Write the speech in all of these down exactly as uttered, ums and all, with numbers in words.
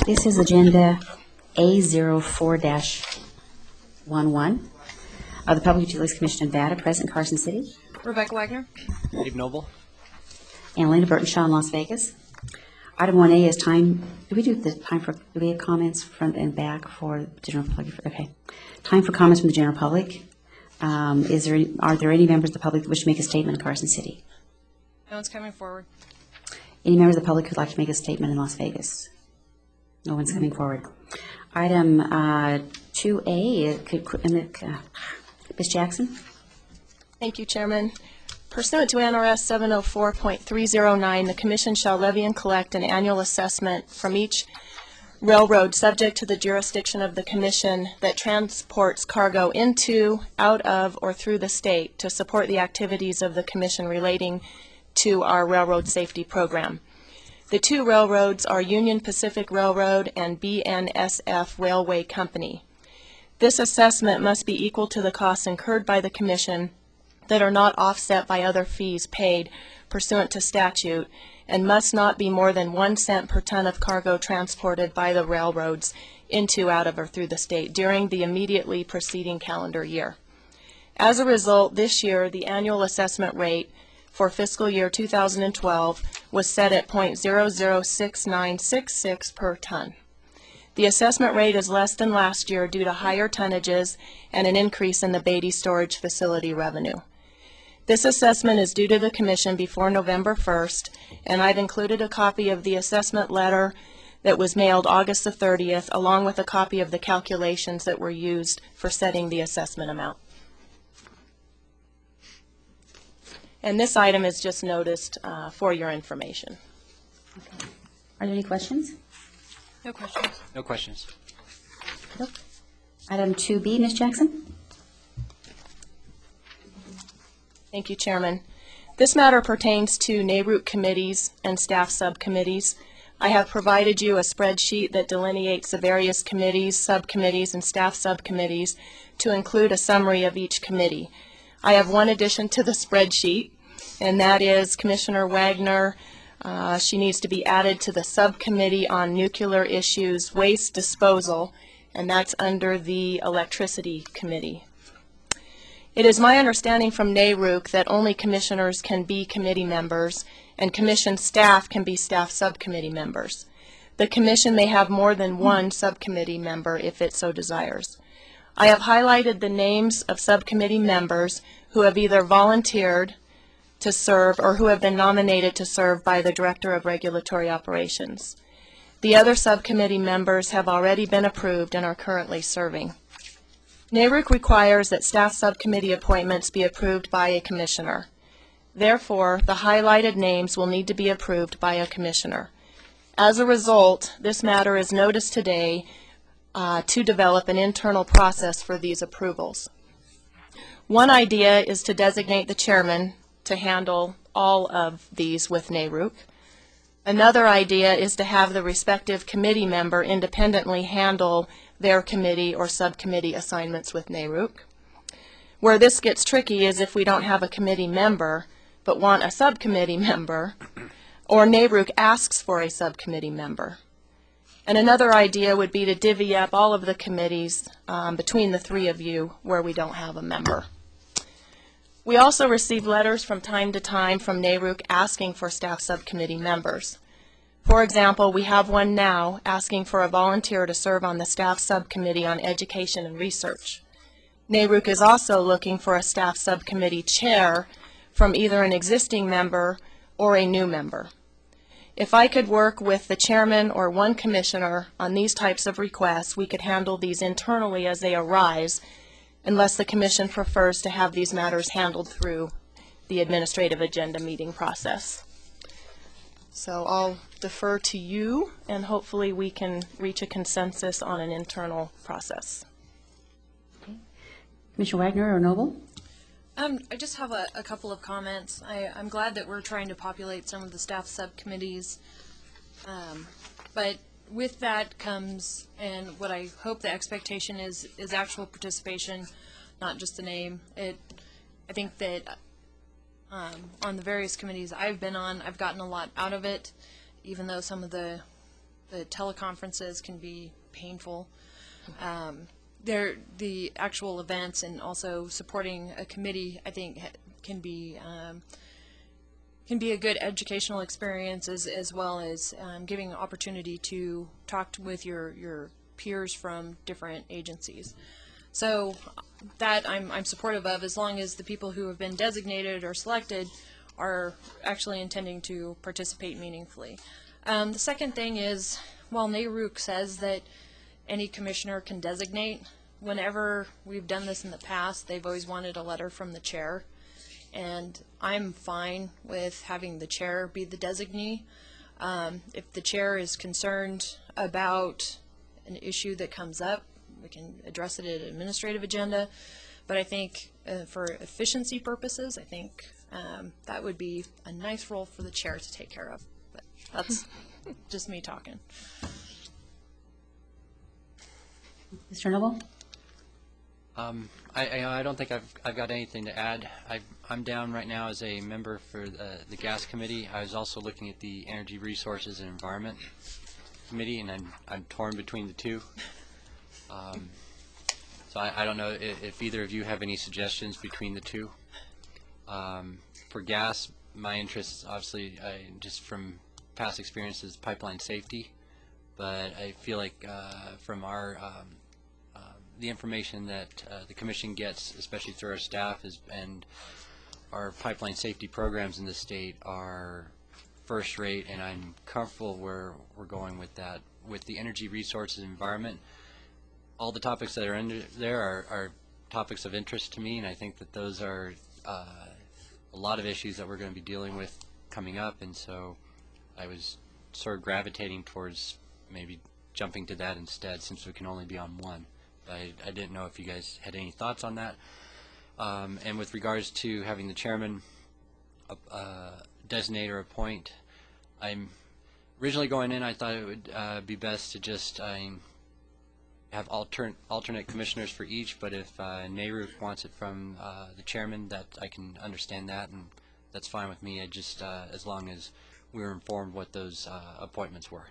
This is agenda A zero four dash eleven of the Public Utilities Commission of Nevada, present in Carson City. Rebecca Wagner. Dave Noble. And Lena Burtonshaw in Las Vegas. Item one A is time, do we do the time for, do we have comments front and back for general public? Okay. Time for comments from the general public. Um, is there, are there any members of the public that wish to make a statement in Carson City? No one's coming forward. Any members of the public who'd like to make a statement in Las Vegas? No one's coming forward. Item uh, two A, could, uh, Miz Jackson? Thank you, Chairman. Pursuant to N R S seven oh four point three oh nine, the Commission shall levy and collect an annual assessment from each railroad subject to the jurisdiction of the Commission that transports cargo into, out of, or through the state to support the activities of the Commission relating to our railroad safety program. The two railroads are Union Pacific Railroad and B N S F Railway Company. This assessment must be equal to the costs incurred by the Commission that are not offset by other fees paid pursuant to statute, and must not be more than one cent per ton of cargo transported by the railroads into, out of, or through the state during the immediately preceding calendar year. As a result, this year, the annual assessment rate for fiscal year two thousand twelve was set at zero point zero zero six nine six six per ton. The assessment rate is less than last year due to higher tonnages and an increase in the Beatty Storage Facility revenue. This assessment is due to the Commission before November first, and I've included a copy of the assessment letter that was mailed August the thirtieth, along with a copy of the calculations that were used for setting the assessment amount. And this item is just noticed uh, for your information. Okay. Are there any questions? No questions. No questions. Nope. Item two B, Miz Jackson? Thank you, Chairman. This matter pertains to N A R U C committees and staff subcommittees. I have provided you a spreadsheet that delineates the various committees, subcommittees, and staff subcommittees to include a summary of each committee. I have one addition to the spreadsheet, and that is Commissioner Wagner. Uh, she needs to be added to the subcommittee on nuclear issues waste disposal, and that's under the electricity committee. It is my understanding from N A R U C that only commissioners can be committee members, and commission staff can be staff subcommittee members. The commission may have more than one subcommittee member if it so desires. I have highlighted the names of subcommittee members who have either volunteered to serve or who have been nominated to serve by the Director of Regulatory Operations. The other subcommittee members have already been approved and are currently serving. N A R U C requires that staff subcommittee appointments be approved by a commissioner. Therefore, the highlighted names will need to be approved by a commissioner. As a result, this matter is noticed today uh, to develop an internal process for these approvals. One idea is to designate the chairman to handle all of these with N A R U C. Another idea is to have the respective committee member independently handle their committee or subcommittee assignments with N A R U C. Where this gets tricky is if we don't have a committee member but want a subcommittee member, or N A R U C asks for a subcommittee member. And another idea would be to divvy up all of the committees um, between the three of you where we don't have a member. We also receive letters from time to time from N A R U C asking for staff subcommittee members. For example, we have one now asking for a volunteer to serve on the staff subcommittee on education and research. N A R U C is also looking for a staff subcommittee chair from either an existing member or a new member. If I could work with the chairman or one commissioner on these types of requests, we could handle these internally as they arise, unless the commission prefers to have these matters handled through the administrative agenda meeting process. So I'll defer to you, and hopefully we can reach a consensus on an internal process. Okay. Commissioner Wagner or Noble? Um, I just have a, a couple of comments. I, I'm glad that we're trying to populate some of the staff subcommittees, um, but with that comes, and what I hope the expectation is, is actual participation, not just the name. It, I think that um, on the various committees I've been on, I've gotten a lot out of it, even though some of the the teleconferences can be painful. Um, there, the actual events and also supporting a committee, I think, ha- can be um, can be a good educational experience as, as well as um, giving opportunity to talk to, with your, your peers from different agencies. So that I'm, I'm supportive of, as long as the people who have been designated or selected are actually intending to participate meaningfully. Um, the second thing is, while N A R U C says that any commissioner can designate, whenever we've done this in the past, they've always wanted a letter from the chair. And I'm fine with having the chair be the designee. Um, if the chair is concerned about an issue that comes up, we can address it at an administrative agenda. But I think uh, for efficiency purposes, I think um, that would be a nice role for the chair to take care of. But that's just me talking. Mister Noble? Um, I, I, I don't think I've, I've got anything to add. I, I'm down right now as a member for the, the Gas Committee. I was also looking at the Energy Resources and Environment Committee, and I'm, I'm torn between the two. Um, so I, I don't know if, if either of you have any suggestions between the two. Um, for gas, my interests, obviously, I, just from past experiences, pipeline safety. But I feel like uh, from our um, the information that uh, the Commission gets, especially through our staff, is, and our pipeline safety programs in the state are first rate, and I'm comfortable where we're going with that. With the energy resources and environment, all the topics that are under there are, are topics of interest to me, and I think that those are uh, a lot of issues that we're going to be dealing with coming up, and so I was sort of gravitating towards maybe jumping to that instead, since we can only be on one. I, I didn't know if you guys had any thoughts on that. Um, and with regards to having the chairman uh, uh, designate or appoint, I'm originally going in, I thought it would uh, be best to just uh, have alternate alternate commissioners for each, but if uh, N A R U C wants it from uh, the chairman, that I can understand that, and that's fine with me. I just uh, as long as we were informed what those uh, appointments were.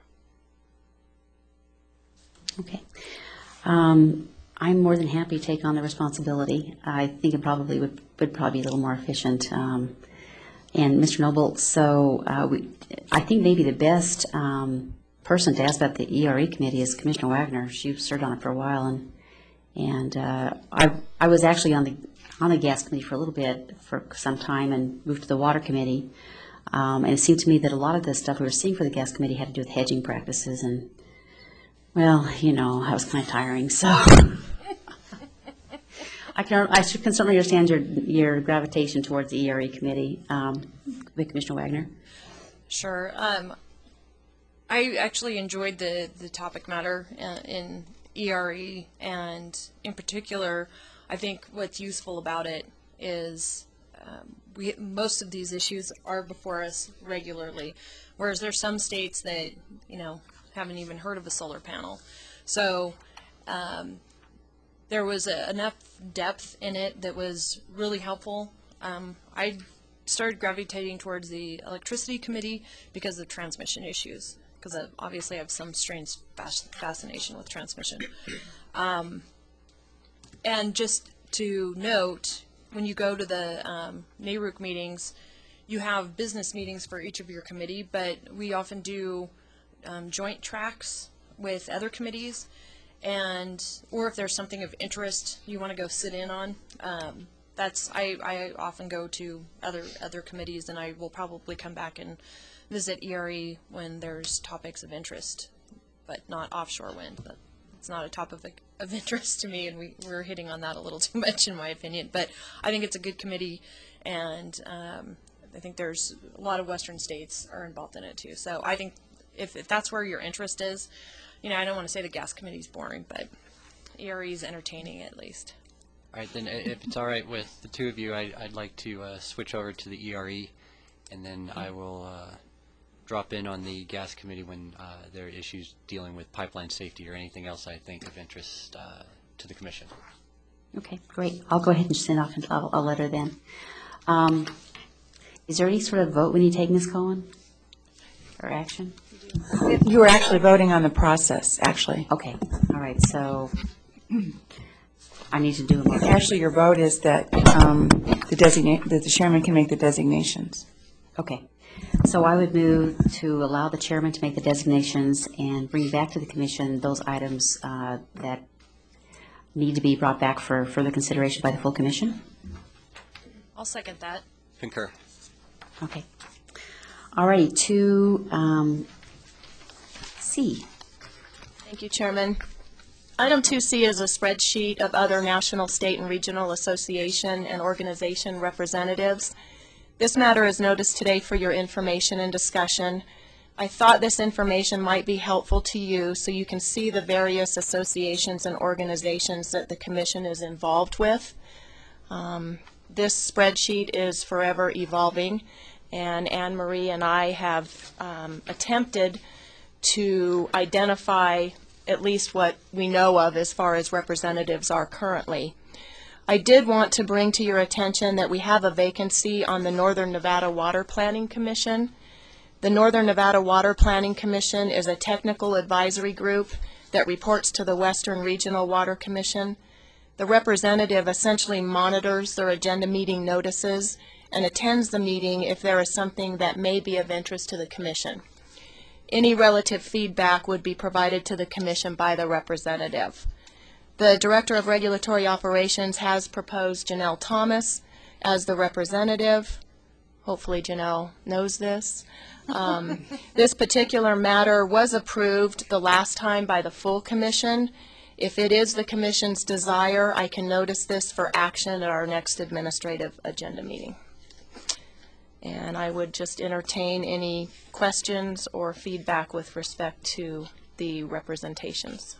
Okay. Um, I'm more than happy to take on the responsibility. I think it probably would, would probably be a little more efficient. Um, and Mister Noble, so uh, we, I think maybe the best um, person to ask about the E R E committee is Commissioner Wagner. She served on it for a while, and and uh, I I was actually on the on the gas committee for a little bit for some time, and moved to the water committee. Um, and it seemed to me that a lot of the stuff we were seeing for the gas committee had to do with hedging practices, and well, you know, that was kind of tiring, so I can I should, can certainly understand your your gravitation towards the E R E committee, um, with Commissioner Wagner. Sure. Um, I actually enjoyed the, the topic matter uh, in E R E, and in particular, I think what's useful about it is um, we most of these issues are before us regularly, whereas there's some states that, you know, haven't even heard of a solar panel. So um, there was a, enough depth in it that was really helpful. Um, I started gravitating towards the electricity committee because of transmission issues, because I obviously have some strange fascination with transmission. Um, and just to note, when you go to the um, N A R U C meetings, you have business meetings for each of your committee, but we often do Um, joint tracks with other committees, and or if there's something of interest you want to go sit in on, um, that's I, I often go to other other committees, and I will probably come back and visit E R E when there's topics of interest, but not offshore wind. But it's not a topic of, of interest to me, and we, we're hitting on that a little too much in my opinion. But I think it's a good committee, and um, I think there's a lot of western states are involved in it too. So I think If, if that's where your interest is, you know, I don't want to say the gas committee is boring, but E R E is entertaining at least. All right, then if it's all right with the two of you, I, I'd like to uh, switch over to the E R E, and then I will uh, drop in on the gas committee when uh, there are issues dealing with pipeline safety or anything else I think of interest uh, to the commission. Okay, great. I'll go ahead and send off a, a letter then. Um, is there any sort of vote we need to take, Miz Cohen? or action? You were actually voting on the process, actually. Okay, all right, so I need to do a motion. Actually, your vote is that um, the designate, that the chairman can make the designations. Okay, so I would move to allow the chairman to make the designations and bring back to the commission those items uh, that need to be brought back for further consideration by the full commission. I'll second that. Concur. Okay. All righty, to um, C. Thank you, Chairman. Item two C is a spreadsheet of other national, state, and regional association and organization representatives. This matter is noticed today for your information and discussion. I thought this information might be helpful to you so you can see the various associations and organizations that the Commission is involved with. Um, this spreadsheet is forever evolving, and Anne Marie and I have um, attempted to identify at least what we know of as far as representatives are currently. I did want to bring to your attention that we have a vacancy on the Northern Nevada Water Planning Commission. The Northern Nevada Water Planning Commission is a technical advisory group that reports to the Western Regional Water Commission. The representative essentially monitors their agenda meeting notices and attends the meeting if there is something that may be of interest to the Commission. Any relative feedback would be provided to the Commission by the representative. The Director of Regulatory Operations has proposed Janelle Thomas as the representative. Hopefully Janelle knows this. Um, this particular matter was approved the last time by the full Commission. If it is the Commission's desire, I can notice this for action at our next administrative agenda meeting. And I would just entertain any questions or feedback with respect to the representations.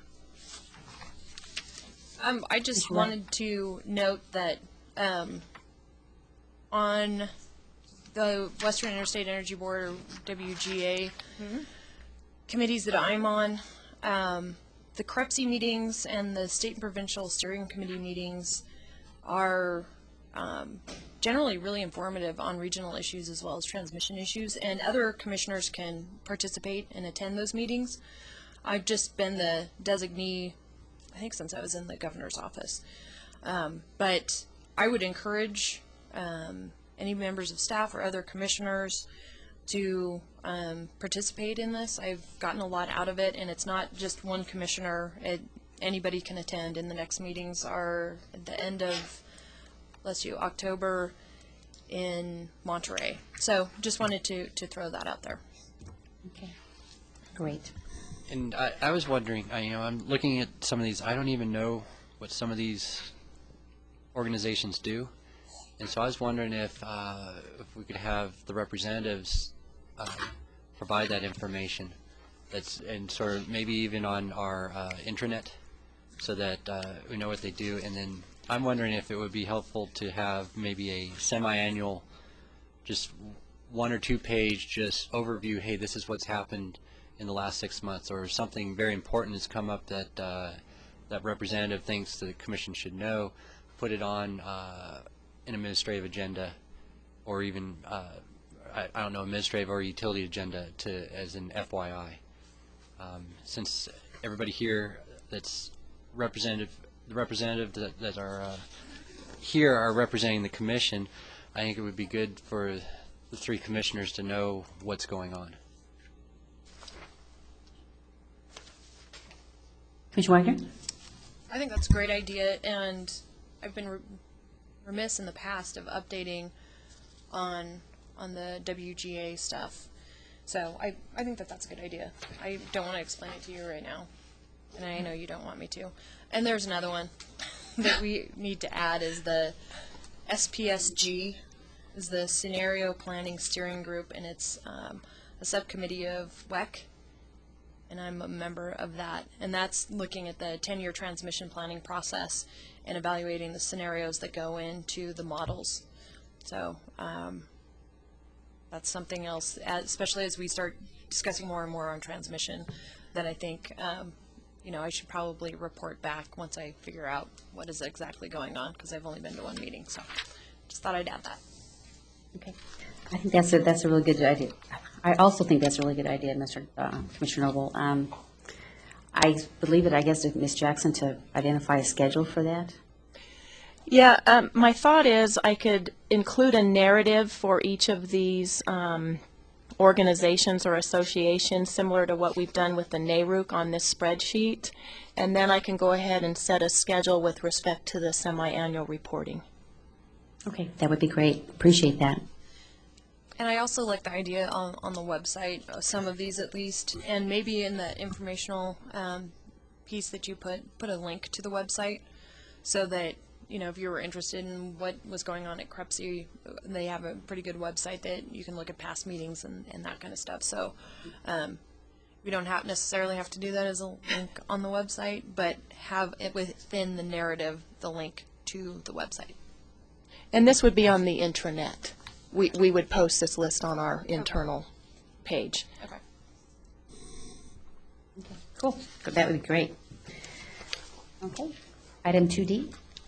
Um, I just wanted to note that um, on the Western Interstate Energy Board, or W G A, mm-hmm. committees that I'm on, um, the C R E P S I meetings and the state and provincial steering committee meetings are um, generally really informative on regional issues as well as transmission issues, and other commissioners can participate and attend those meetings. I've just been the designee, I think, since I was in the governor's office. Um, but I would encourage um, any members of staff or other commissioners to um, participate in this. I've gotten a lot out of it, and it's not just one commissioner. It, anybody can attend, and the next meetings are at the end of, let's see, October in Monterey. So just wanted to, to throw that out there. Okay, great. And I, I was wondering, I, you know, I'm looking at some of these, I don't even know what some of these organizations do. And so I was wondering if, uh, if we could have the representatives uh, provide that information. That's, and sort of maybe even on our uh, intranet so that uh, we know what they do. And then I'm wondering if it would be helpful to have maybe a semi-annual, just one or two page just overview, hey, this is what's happened in the last six months, or something very important has come up that uh, that representative thinks the commission should know, put it on uh, an administrative agenda, or even uh, I, I don't know, administrative or utility agenda to as an F Y I. Um, since everybody here that's representative, the representative that, that are uh, here are representing the commission, I think it would be good for the three commissioners to know what's going on. Commissioner Wagner? I think that's a great idea, and I've been re remiss in the past of updating on on the W G A stuff. So I, I think that that's a good idea. I don't want to explain it to you right now, and I know you don't want me to. And there's another one that we need to add is the S P S G, is the Scenario Planning Steering Group, and it's um, a subcommittee of W E C. And I'm a member of that, and that's looking at the ten-year transmission planning process and evaluating the scenarios that go into the models. So um, that's something else, especially as we start discussing more and more on transmission, that I think um, you know, I should probably report back once I figure out what is exactly going on, because I've only been to one meeting. So just thought I'd add that. Okay. I think that's a, that's a really good idea. I also think that's a really good idea, Mister uh, Commissioner Noble. Um, I believe it, I guess, to Miz Jackson to identify a schedule for that. Yeah, um, my thought is I could include a narrative for each of these um, organizations or associations, similar to what we've done with the N A R U C on this spreadsheet, and then I can go ahead and set a schedule with respect to the semi-annual reporting. Okay, that would be great. Appreciate that. And I also like the idea on, on the website, uh, some of these at least, and maybe in the informational um, piece that you put, put a link to the website so that, you know, if you were interested in what was going on at C R E P S I, they have a pretty good website that you can look at past meetings and, and that kind of stuff. So um, we don't have necessarily have to do that as a link on the website, but have it within the narrative, the link to the website. And this would be on the intranet. We, we would post this list on our internal page. Okay. Cool. That would be great. Okay. Item two D.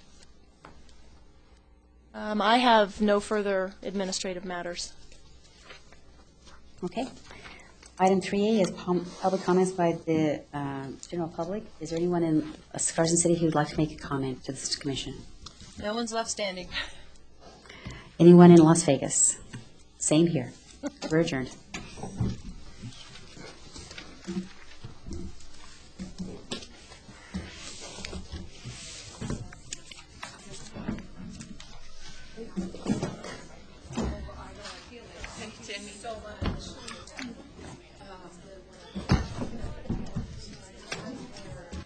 Um, I have no further administrative matters. Okay. Item three A is pub- public comments by the uh, general public. Is there anyone in uh, Carson City who would like to make a comment to this commission? No one's left standing. Anyone in Las Vegas? Same here. We're adjourned.